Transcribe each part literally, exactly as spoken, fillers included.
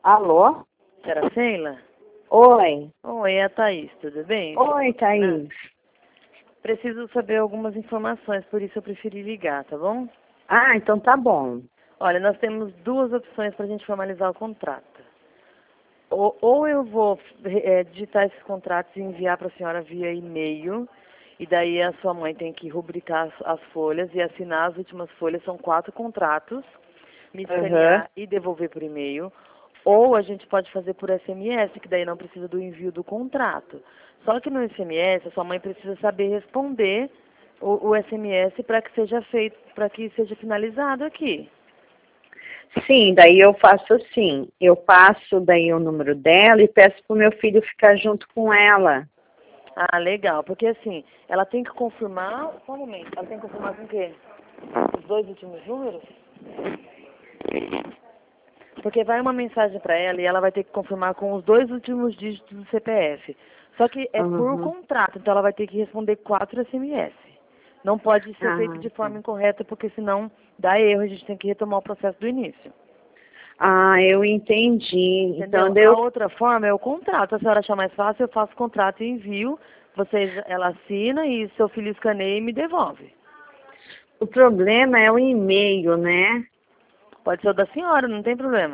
Alô? Senhora Sheila? Oi. Oi, é a Thaís, tudo bem? Oi, Thaís. Preciso saber algumas informações, por isso eu preferi ligar, tá bom? Ah, então tá bom. Olha, nós temos duas opções para a gente formalizar o contrato. Ou, ou eu vou é, digitar esses contratos e enviar para a senhora via e-mail, e daí a sua mãe tem que rubricar as, as folhas e assinar as últimas folhas, são quatro contratos, me escanear Aham. e devolver por e-mail. Ou a gente pode fazer por S M S, que daí não precisa do envio do contrato. Só que no S M S, a sua mãe precisa saber responder o, o S M S para que seja feito, para que seja finalizado aqui. Sim, daí eu faço assim. Eu passo daí o número dela e peço pro meu filho ficar junto com ela. Ah, legal, porque assim, ela tem que confirmar, só um momento, ela tem que confirmar com o quê? Os dois últimos números? Porque vai uma mensagem para ela e ela vai ter que confirmar com os dois últimos dígitos do C P F. Só que é por Uhum. contrato, então ela vai ter que responder quatro S M S. Não pode ser feito Ah, de tá. forma incorreta, porque senão dá erro, a gente tem que retomar o processo do início. Ah, eu entendi. Então Entendeu? A deu. outra forma é o contrato. Se a senhora achar mais fácil, eu faço o contrato e envio. Vocês, ela assina e seu filho escaneia e me devolve. O problema é o e-mail, né? Pode ser o da senhora, não tem problema.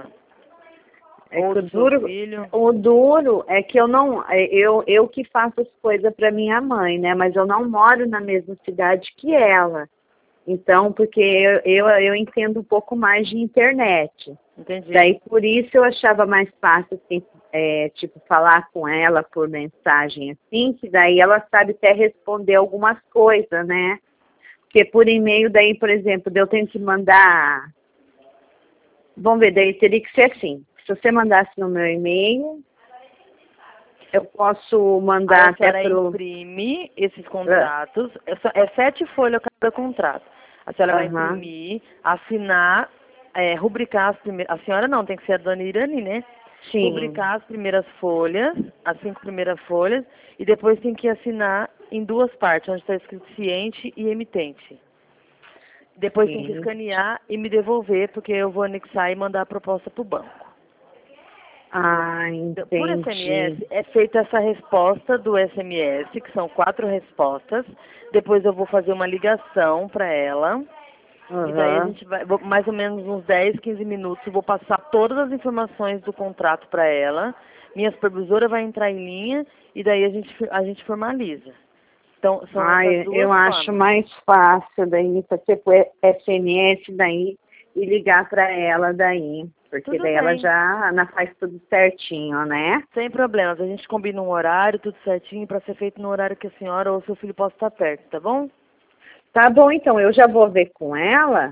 É Ou que o do seu duro, filho. o duro é que eu não, é, eu, eu que faço as coisas para minha mãe, né? Mas eu não moro na mesma cidade que ela. Então, porque eu, eu, eu entendo um pouco mais de internet. Entendi. Daí, por isso eu achava mais fácil, assim, é, tipo, falar com ela por mensagem, assim, que daí ela sabe até responder algumas coisas, né? Porque por e-mail, daí, por exemplo, eu tenho que mandar. Vamos ver, daí teria que ser assim. Se você mandasse no meu e-mail, eu posso Aí mandar a até senhora pro. imprime esses Ah, contratos. É, só- é sete folhas cada contrato. A senhora vai Aham. imprimir, assinar, é, rubricar as primeiras. A senhora não, tem que ser a dona Irani, né? Sim, Rubricar as primeiras folhas, as cinco primeiras folhas, e depois tem que assinar em duas partes, onde está escrito ciente e emitente. Depois tem que sim. escanear e me devolver, porque eu vou anexar e mandar a proposta para o banco. Ah, Então, por entendi. S M S é feita essa resposta do S M S, que são quatro respostas. Depois eu vou fazer uma ligação para ela. E daí a Aham. gente vai, vou- mais ou menos uns dez, quinze minutos, eu vou passar todas as informações do contrato para ela. Minha supervisora vai entrar em linha e daí a gente, a gente formaliza. Então, são Ah, essas eu duas eu acho formas. mais fácil daí, para ser por S M S daí e ligar para ela daí. Porque Tudo daí ela bem, já Ana faz tudo certinho, né? sem problemas. A gente combina um horário, tudo certinho, para ser feito no horário que a senhora ou seu filho possa estar perto, tá bom? Tá bom, então, eu já vou ver com ela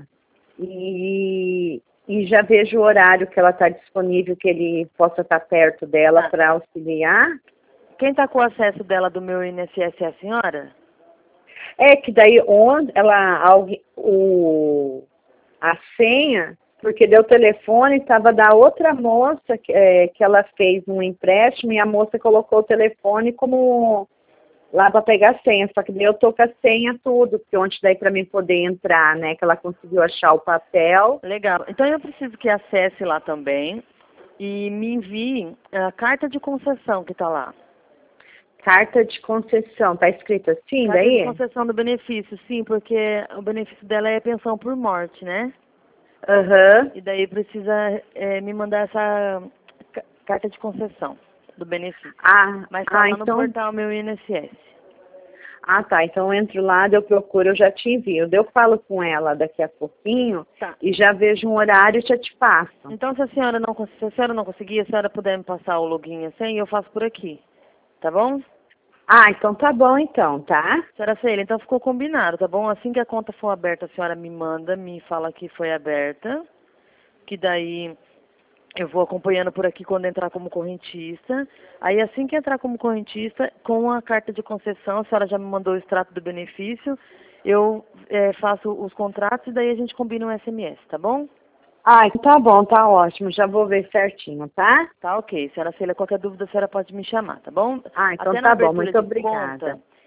e, e já vejo o horário que ela está disponível, que ele possa estar perto dela Tá. para auxiliar. Quem está com o acesso dela do meu I N S S é a senhora? É que daí onde ela, alguém- o, a senha, porque deu telefone, estava da outra moça que, é, que ela fez um empréstimo e a moça colocou o telefone como lá para pegar a senha, só que daí eu tô com a senha tudo, porque ontem daí para mim poder entrar, né, que ela conseguiu achar o papel. Legal. Então eu preciso que acesse lá também e me envie a carta de concessão que está lá. Carta de concessão, tá escrito assim Carta de daí? concessão do benefício, sim, porque o benefício dela é pensão por morte, né? Aham. E daí precisa é, me mandar essa ca- carta de concessão do benefício. Ah, Mas está ah, lá no então, portal meu I N S S. ah tá, então eu entro lá, daí eu procuro, eu já te envio. Daí eu falo com ela daqui a pouquinho Tá. e já vejo um horário e já te passo. Então se a senhora não, cons- se a senhora não conseguir, a senhora puder me passar o login e a senha, eu faço por aqui. Tá bom? Ah, então tá bom então, tá? Senhora Sheila, então ficou combinado, tá bom? Assim que a conta for aberta, a senhora me manda, me fala que foi aberta, que daí eu vou acompanhando por aqui quando entrar como correntista. Aí assim que entrar como correntista, com a carta de concessão, a senhora já me mandou o extrato do benefício, eu eh, faço os contratos e daí a gente combina um S M S, tá bom? Ah, então tá bom, tá ótimo, já vou ver certinho, tá? Tá ok. Senhora Sheila, qualquer dúvida a senhora pode me chamar, tá bom? Ah, então Até na tá bom, abertura muito de conta, obrigada.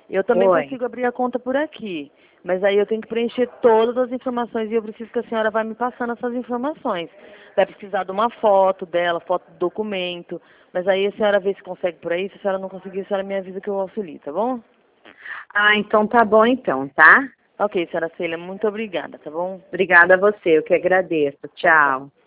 Eu também Oi. consigo abrir a conta por aqui, mas aí eu tenho que preencher todas as informações e eu preciso que a senhora vá me passando essas informações. Vai precisar de uma foto dela, foto do documento, mas aí a senhora vê se consegue por aí. Se a senhora não conseguir, a senhora me avisa que eu auxilio, tá bom? Ah, então tá bom então, tá? Ok, senhora Célia, muito obrigada, tá bom? Obrigada a você, eu que agradeço. Tchau.